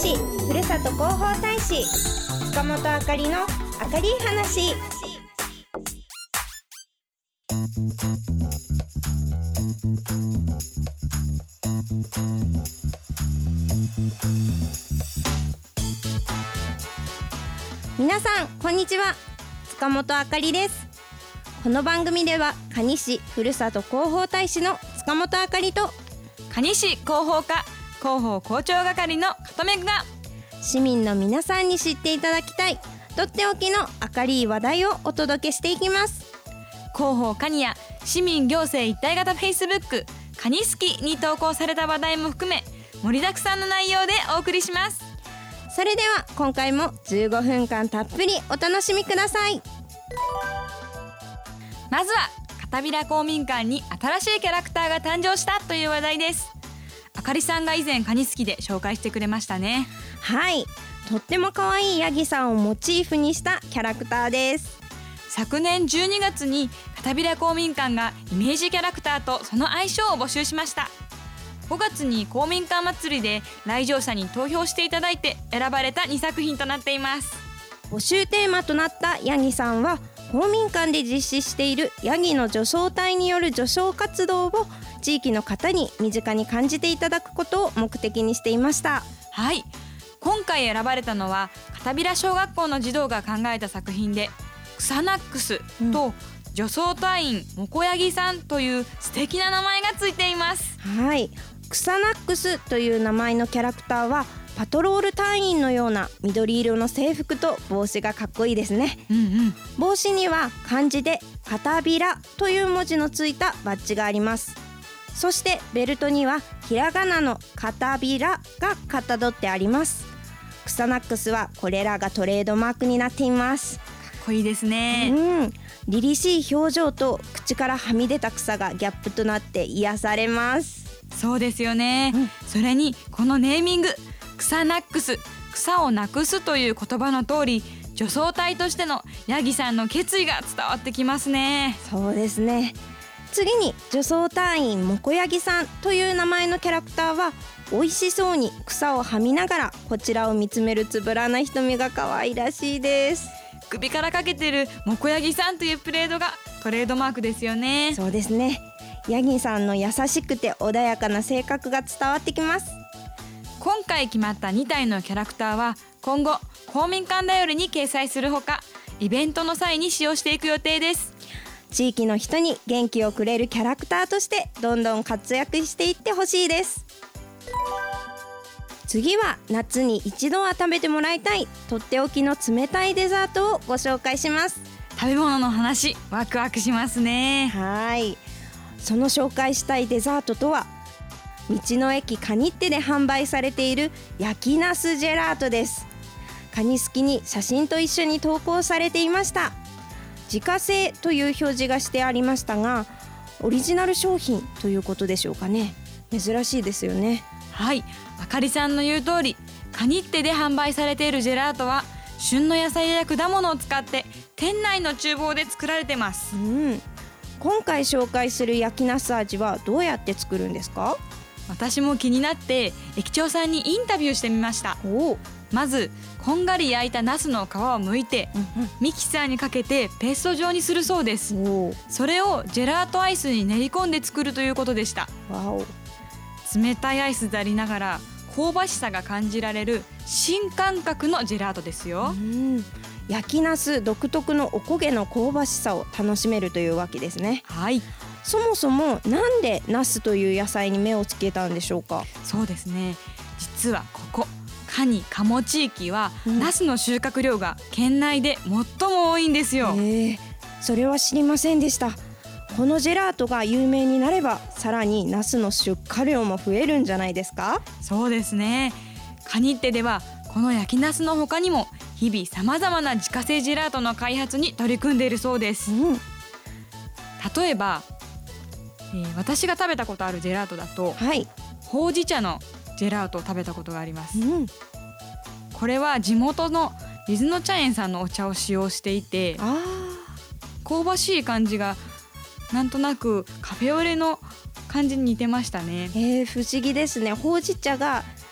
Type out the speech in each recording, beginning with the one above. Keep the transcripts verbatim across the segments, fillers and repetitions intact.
西ふるさと広報大使塚本あかりのあかりー話。皆さんこんにちは、塚本あかりです。この番組では蟹市ふるさと広報大使の塚本あかりと蟹市広報課広報校長係の片目が市民の皆さんに知っていただきたいとっておきの明るい話題をお届けしていきます。 広報カニや市民行政一体型フェイスブックカニスキに投稿された話題も含め盛りだくさんの内容でお送りします。 それでは今回もじゅうごふんかんたっぷりお楽しみください。 まずは片平公民館に新しいキャラクターが誕生したという話題です。あかりさんが以前カニスキで紹介してくれましたね。 はい、とっても可愛いヤギさんをモチーフにしたキャラクターです。 昨年じゅうにがつに片平公民館がイメージキャラクターとその愛称を募集しました。ごがつに公民館祭りで来場者に投票していただいて選ばれたにさくひんとなっています。 募集テーマとなったヤギさんは公民館で実施しているヤギの除草隊による除草活動を地域の方に身近に感じていただくことを目的にしていました。 はい、今回選ばれたのは片平小学校の児童が考えた作品で、クサナックスと除草隊員モコヤギさんという素敵な名前がついています。 はい、クサナックスという名前のキャラクターはパトロール隊員のような緑色の制服と帽子がかっこいいですね。 うんうん、 帽子には漢字で片平という文字のついたバッジがあります。そしてベルトにはひらがなの片平がかたどってあります。クサナックスはこれらがトレードマークになっています。 かっこいいですね。 うん、凛々しい表情と口からはみ出た草がギャップとなって癒されます。 そうですよね、うん、それにこのネーミングクサナックス、草をなくすという言葉の通り、除草隊としてのヤギさんの決意が伝わってきますね。 そうですね。次に除草隊員モコヤギさんという名前のキャラクターは美味しそうに草をはみながらこちらを見つめるつぶらな瞳が可愛らしいです。 首からかけてるモコヤギさんというプレートがトレードマークですよね。 そうですね。ヤギさんの優しくて穏やかな性格が伝わってきます。 今回決まったにたいのキャラクターは今後公民館だよりに掲載するほか、イベントの際に使用していく予定です。 地域の人に元気をくれるキャラクターとしてどんどん活躍していってほしいです。次は夏に一度は食べてもらいたいとっておきの冷たいデザートをご紹介します。 食べ物の話ワクワクしますね。 はい、その紹介したいデザートとは道の駅カニッテで販売されている焼きナスジェラートです。カニスキに写真と一緒に投稿されていました。自家製という表示がしてありましたが、オリジナル商品ということでしょうかね。珍しいですよね。 はい、あかりさんの言う通り、カニッテで販売されているジェラートは旬の野菜や果物を使って店内の厨房で作られてます。 うん、今回紹介する焼きナス味はどうやって作るんですか？ 私も気になって駅長さんにインタビューしてみました。 おまずこんがり焼いたナスの皮を剥いて、うんうん、ミキサーにかけてペースト状にするそうです。それをジェラートアイスに練り込んで作るということでした。 わお、 冷たいアイスでありながら香ばしさが感じられる新感覚のジェラートですよ。 うん、焼きナス独特のおこげの香ばしさを楽しめるというわけですね。 はい、 そもそもなんでナスという野菜に目をつけたんでしょうか？ そうですね、実はここカニカモ地域は、うん、ナスの収穫量が県内で最も多いんですよ。 えー、それは知りませんでした。このジェラートが有名になればさらにナスの出荷量も増えるんじゃないですか？ そうですね。カニッテではこの焼きナスの他にも日々さまざまな自家製ジェラートの開発に取り組んでいるそうです。うん、例えば、えー、私が食べたことあるジェラートだと、はい、ほうじ茶のジェラートを食べたことがあります。うん、これは地元の水野茶園さんのお茶を使用していて、あ香ばしい感じがなんとなくカフェオレの感じに似てましたね。 えー、不思議ですね。ほうじ茶が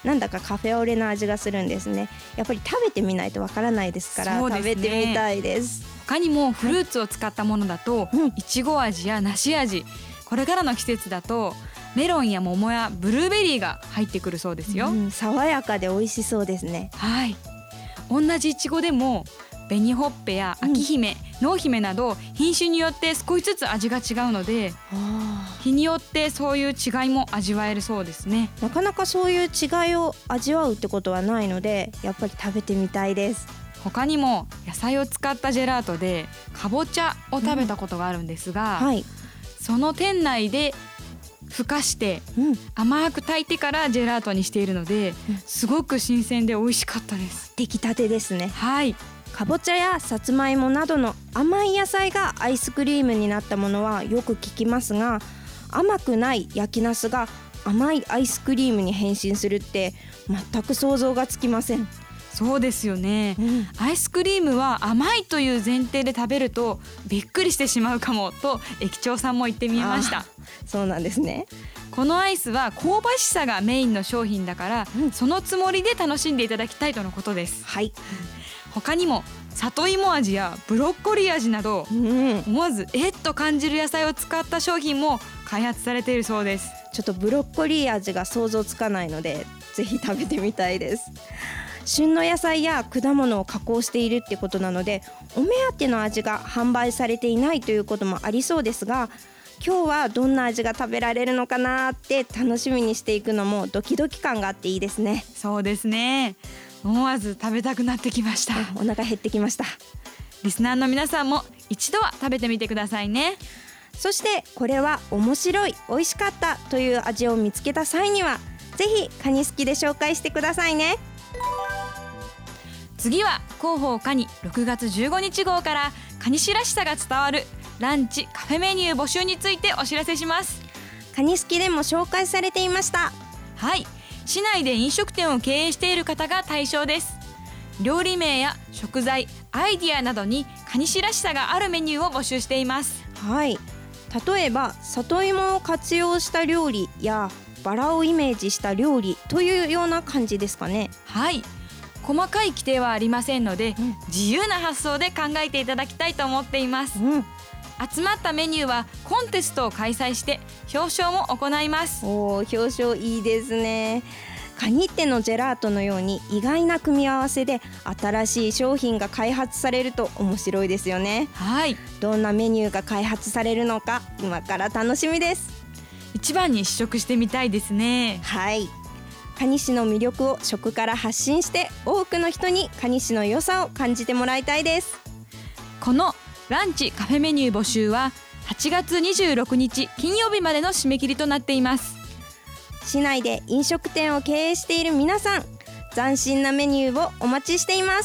なんだかカフェオレの味がするんですね。やっぱり食べてみないとわからないですから、 そうですね、 食べてみたいです。 他にもフルーツを使ったものだと、 うん、 いちご味や梨味、これからの季節だとメロンや桃やブルーベリーが入ってくるそうですよ、 うん、爽やかで美味しそうですね。 はい、同じいちごでも紅ほっぺや秋姫、うん、濃姫など品種によって少しずつ味が違うので、日によってそういう違いも味わえるそうですね。 なかなかそういう違いを味わうってことはないので、やっぱり食べてみたいです。 他にも野菜を使ったジェラートでかぼちゃを食べたことがあるんですが、 うん、はい、 その店内でふかして甘く炊いてからジェラートにしているので、うん、すごく新鮮で美味しかったです。 出来たてですね。 はい、 かぼちゃやさつまいもなどの甘い野菜がアイスクリームになったものはよく聞きますが、甘くない焼きナスが甘いアイスクリームに変身するって全く想像がつきません。 そうですよね、 うん、 アイスクリームは甘いという前提で食べるとびっくりしてしまうかもと駅長さんも言ってみました。 そうなんですね。 このアイスは香ばしさがメインの商品だから、うん、そのつもりで楽しんでいただきたいとのことです。 はい、 他にも里芋味やブロッコリー味など、うん、思わずえっと感じる野菜を使った商品も開発されているそうです。 ちょっとブロッコリー味が想像つかないのでぜひ食べてみたいです。旬の野菜や果物を加工しているってことなので、お目当ての味が販売されていないということもありそうですが、今日はどんな味が食べられるのかなって楽しみにしていくのもドキドキ感があっていいですね。 そうですね、思わず食べたくなってきました。 お腹減ってきました。 リスナーの皆さんも一度は食べてみてくださいね。 そしてこれは面白い、美味しかったという味を見つけた際にはぜひカニスキで紹介してくださいね。 次は広報カニろくがつじゅうごにち号からカニ氏らしさが伝わるランチカフェメニュー募集についてお知らせします。 カニスキでも紹介されていました。 はい、市内で飲食店を経営している方が対象です。料理名や食材、アイディアなどにカニ氏らしさがあるメニューを募集しています。 はい、例えば里芋を活用した料理やバラをイメージした料理というような感じですかね。 はい、細かい規定はありませんので、うん、自由な発想で考えていただきたいと思っています、うん、集まったメニューはコンテストを開催して表彰も行います。 おー、表彰いいですね。カニッテのジェラートのように意外な組み合わせで新しい商品が開発されると面白いですよね。 はい、 どんなメニューが開発されるのか今から楽しみです。 一番に試食してみたいですね。 はい、カニ市の魅力を食から発信して多くの人にカニ市の良さを感じてもらいたいです。 このランチカフェメニュー募集ははちがつにじゅうろくにち金曜日までの締め切りとなっています。 市内で飲食店を経営している皆さん、斬新なメニューをお待ちしています。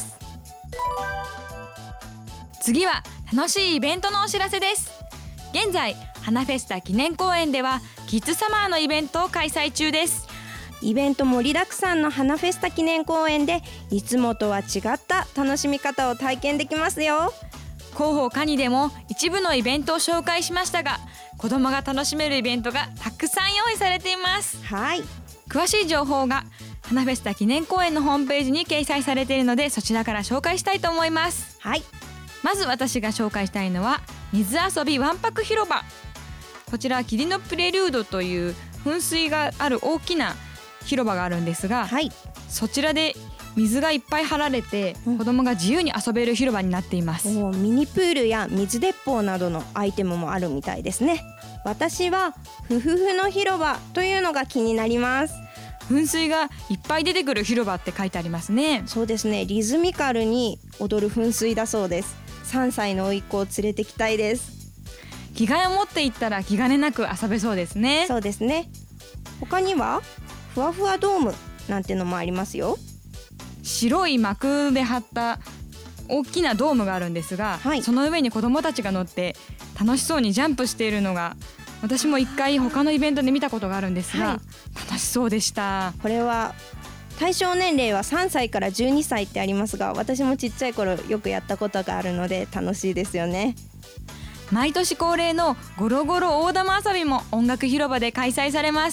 次は楽しいイベントのお知らせです。現在花フェスタ記念公園ではキッズサマーのイベントを開催中です。 イベント盛りだくさんの花フェスタ記念公園でいつもとは違った楽しみ方を体験できますよ。 広報カニでも一部のイベントを紹介しましたが、子どもが楽しめるイベントがたくさん用意されています。 はい、 詳しい情報が花フェスタ記念公園のホームページに掲載されているので、そちらから紹介したいと思います。 はい、 まず私が紹介したいのは水遊びわんぱく広場。こちら霧のプレリュードという噴水がある大きな広場があるんですが、 はい、 そちらで水がいっぱい張られて、うん、子どもが自由に遊べる広場になっています。 おミニプールや水鉄砲などのアイテムもあるみたいですね。私はふふふの広場というのが気になります。 噴水がいっぱい出てくる広場って書いてありますね。 そうですね、リズミカルに踊る噴水だそうです。さんさいの甥っ子を連れてきたいです。 着替えを持っていったら気兼ねなく遊べそうですね。 そうですね。他にはふわふわドームなんてのもありますよ。 白い幕で張った大きなドームがあるんですが、はい、その上に子どもたちが乗って楽しそうにジャンプしているのが、私も一回他のイベントで見たことがあるんですが、はい、楽しそうでした。 これは対象年齢はさんさいからじゅうにさいってありますが、私もちっちゃい頃よくやったことがあるので楽しいですよね。 毎年恒例のゴロゴロ大玉遊びも音楽広場で開催されます。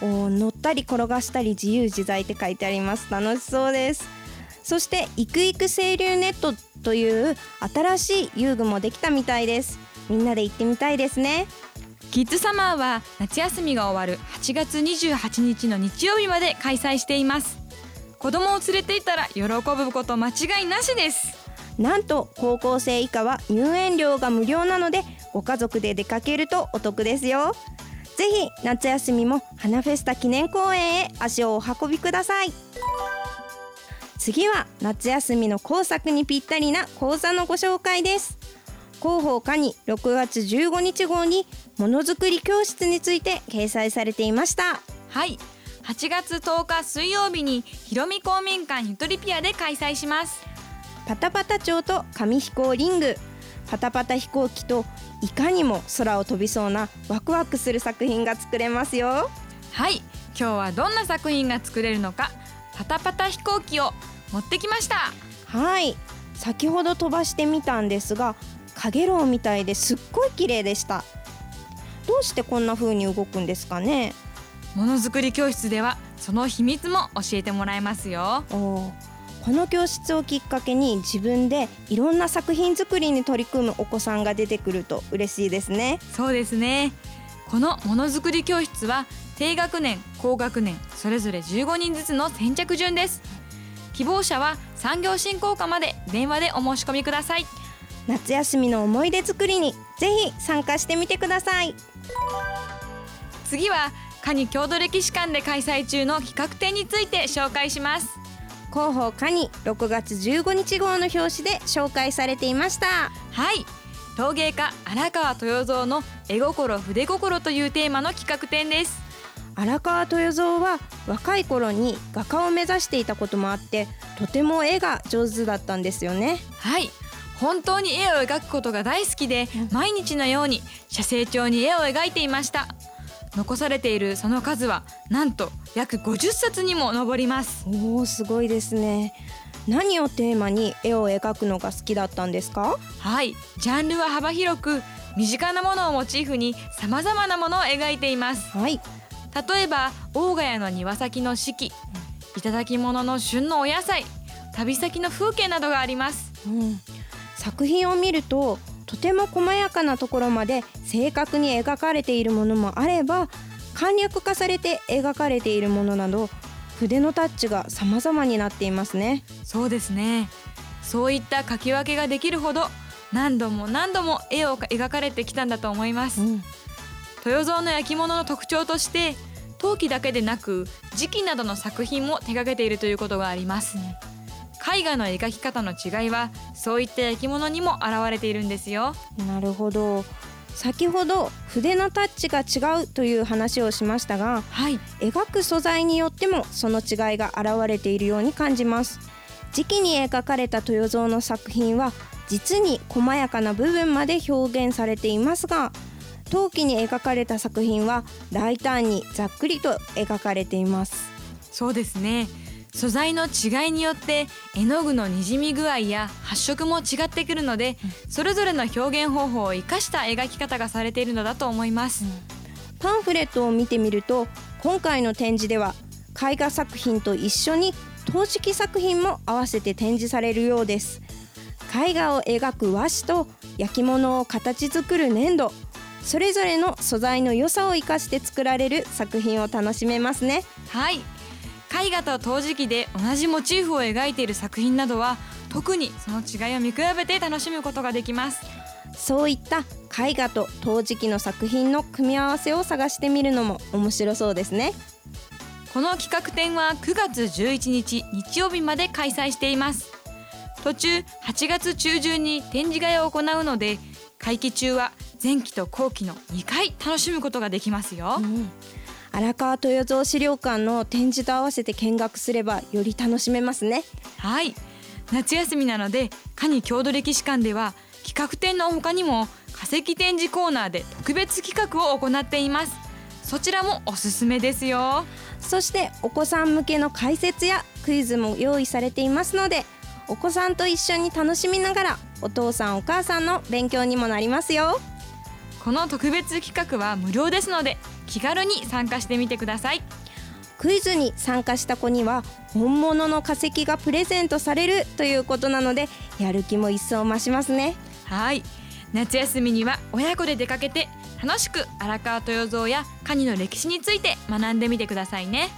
お乗ったり転がしたり自由自在って書いてあります。楽しそうです。そしてイクイク清流ネットという新しい遊具もできたみたいです。みんなで行ってみたいですね。 キッズサマーは夏休みが終わるはちがつにじゅうはちにちの日曜日まで開催しています。子供を連れていたら喜ぶこと間違いなしです。 なんと高校生以下は入園料が無料なので、ご家族で出かけるとお得ですよ。ぜひ夏休みも花フェスタ記念公園へ足をお運びください。次は夏休みの工作にぴったりな講座のご紹介です。広報課にろくがつじゅうごにち号にものづくり教室について掲載されていました。 はい、はちがつとおか水曜日にひろみ公民館ゆとりピアで開催します。 パタパタ蝶と紙飛行リング、パタパタ飛行機といかにも空を飛びそうなワクワクする作品が作れますよ。 はい、今日はどんな作品が作れるのか、パタパタ飛行機を持ってきました。 はい、先ほど飛ばしてみたんですが、かげろうみたいですっごい綺麗でした。どうしてこんな風に動くんですかね。 ものづくり教室ではその秘密も教えてもらえますよ。 おこの教室をきっかけに自分でいろんな作品作りに取り組むお子さんが出てくると嬉しいですね。 そうですね。このものづくり教室は低学年、高学年それぞれじゅうごにんずつの先着順です。希望者は産業振興課まで電話でお申し込みください。 夏休みの思い出作りにぜひ参加してみてください。 次は可児郷土歴史館で開催中の企画展について紹介します。 広報課にろくがつじゅうごにち号の表紙で紹介されていました。 はい、陶芸家荒川豊蔵の絵心筆心というテーマの企画展です。 荒川豊蔵は若い頃に画家を目指していたこともあって、とても絵が上手だったんですよね。 はい、本当に絵を描くことが大好きで、毎日のように写生帳に絵を描いていました。残されているその数はなんと約ごじゅっさつにも上ります。 おー、すごいですね。何をテーマに絵を描くのが好きだったんですか？ はい、ジャンルは幅広く、身近なものをモチーフに様々なものを描いています。 はい、 例えば大ヶ谷の庭先の四季、いただき物の旬のお野菜、旅先の風景などがあります。 うん、作品を見るととても細やかなところまで正確に描かれているものもあれば、簡略化されて描かれているものなど、筆のタッチが様々になっていますね。 そうですね。そういった書き分けができるほど何度も何度も絵を描かれてきたんだと思います。うん、豊蔵の焼き物の特徴として陶器だけでなく磁器などの作品も手掛けているということがあります。うん、絵画の描き方の違いはそういった焼き物にも現れているんですよ。 なるほど。先ほど筆のタッチが違うという話をしましたが、 はい、 描く素材によってもその違いが現れているように感じます。磁器に描かれた豊蔵の作品は実に細やかな部分まで表現されていますが、陶器に描かれた作品は大胆にざっくりと描かれています。 そうですね。素材の違いによって絵の具のにじみ具合や発色も違ってくるので、うん、それぞれの表現方法を生かした描き方がされているのだと思います。うん、 パンフレットを見てみると、今回の展示では絵画作品と一緒に陶磁器作品も合わせて展示されるようです。絵画を描く和紙と焼き物を形作る粘土、それぞれの素材の良さを生かして作られる作品を楽しめますね。 はい、絵画と陶磁器で同じモチーフを描いている作品などは特にその違いを見比べて楽しむことができます。 そういった絵画と陶磁器の作品の組み合わせを探してみるのも面白そうですね。 この企画展はくがつじゅういちにち日曜日まで開催しています。途中はちがつちゅうじゅんに展示会を行うので、会期中は前期と後期のにかい楽しむことができますよ。うん、 荒川豊蔵資料館の展示と合わせて見学すればより楽しめますね。 はい、夏休みなので可児郷土歴史館では企画展の他にも化石展示コーナーで特別企画を行っています。そちらもおすすめですよ。 そしてお子さん向けの解説やクイズも用意されていますので、お子さんと一緒に楽しみながらお父さんお母さんの勉強にもなりますよ。 この特別企画は無料ですので、 気軽に参加してみてください。 クイズに参加した子には本物の化石がプレゼントされるということなので、やる気も一層増しますね。 はい、夏休みには親子で出かけて楽しく荒川豊蔵やカニの歴史について学んでみてくださいね。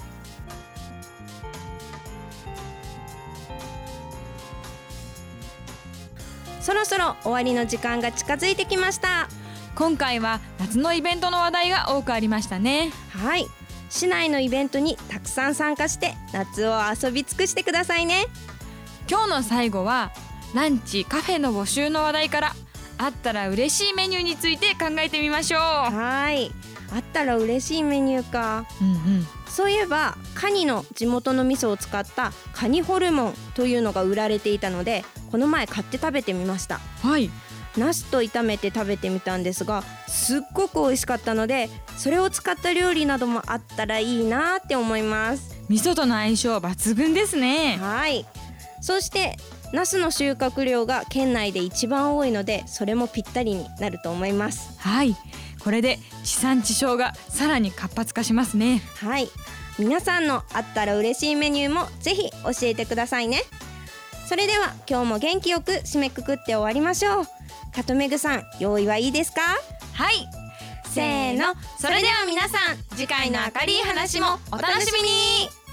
そろそろ終わりの時間が近づいてきました。 今回は夏のイベントの話題が多くありましたね。 はい、市内のイベントにたくさん参加して夏を遊び尽くしてくださいね。 今日の最後はランチカフェの募集の話題から、あったら嬉しいメニューについて考えてみましょう。 はい、あったら嬉しいメニューか、 うんうん、 そういえばカニの地元の味噌を使ったカニホルモンというのが売られていたので、この前買って食べてみました。 はい、 ナスと炒めて食べてみたんですが、すっごく美味しかったので、それを使った料理などもあったらいいなって思います。 味噌との相性抜群ですね。 はい、そしてナスの収穫量が県内で一番多いので、それもぴったりになると思います。 はい、これで地産地消がさらに活発化しますね。 はい、皆さんのあったら嬉しいメニューもぜひ教えてくださいね。それでは今日も元気よく締めくくって終わりましょう。カトメグさん、用意はいいですか？ はい、 せーの、それでは皆さん、次回の明るい話もお楽しみに。